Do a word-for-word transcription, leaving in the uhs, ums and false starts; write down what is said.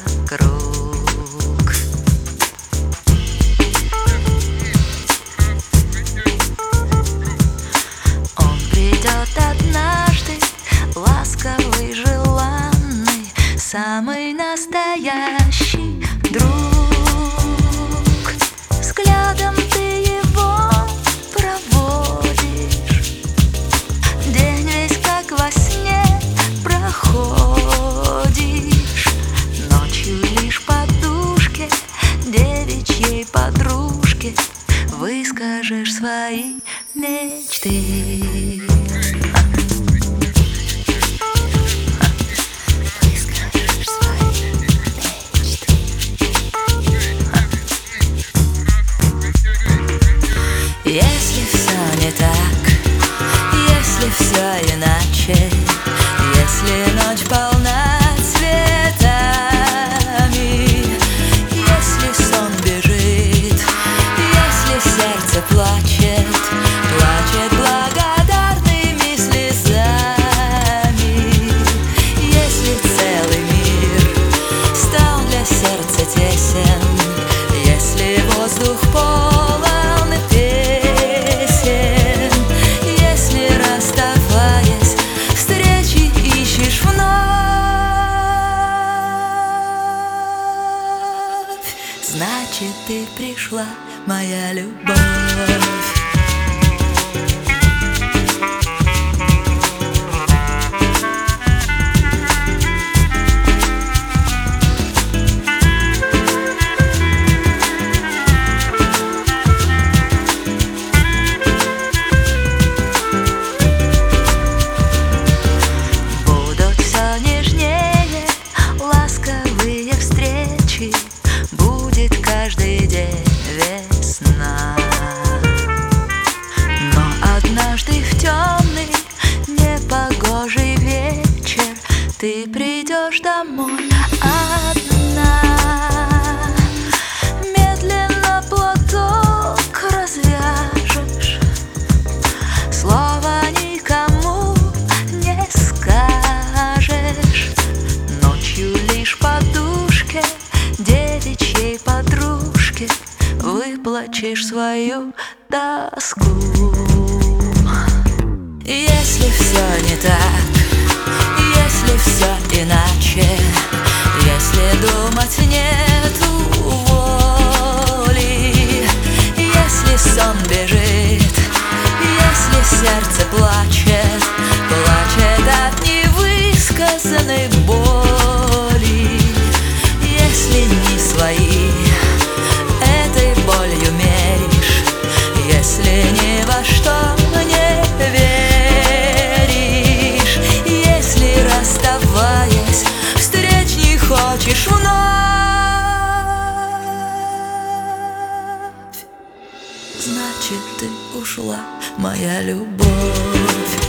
вокруг. Он придет однажды, ласковый, желанный, самый настоящий друг. Взглядом ты его проводишь, день весь как во сне проходишь. Ночью лишь подушке, девичьей подружке, выскажешь свои мечты. Если все не так, если все иначе, если ночь полна цветами, если сон бежит, если сердце плачет, плачет благодарными слезами, если целый мир стал для сердца тесен, если воздух полон значит, ты пришла, моя любовь. Будут все нежнее, ласковые встречи, будет каждый день весна. Но однажды в темный, непогожий вечер ты придешь домой одна. Медленно платок развяжешь, слова никому не скажешь. Ночью лишь подушке, девичьей подружке, выплачешь свою тоску. Если все не так, если все иначе, если думать нету воли, если сон бежит, если сердце плачет, плачет от невысказанной боли, если не свои этой болью меришь, если ни во что не веришь, если, расставаясь, встреч не хочешь вновь, значит, ты ушла, моя любовь.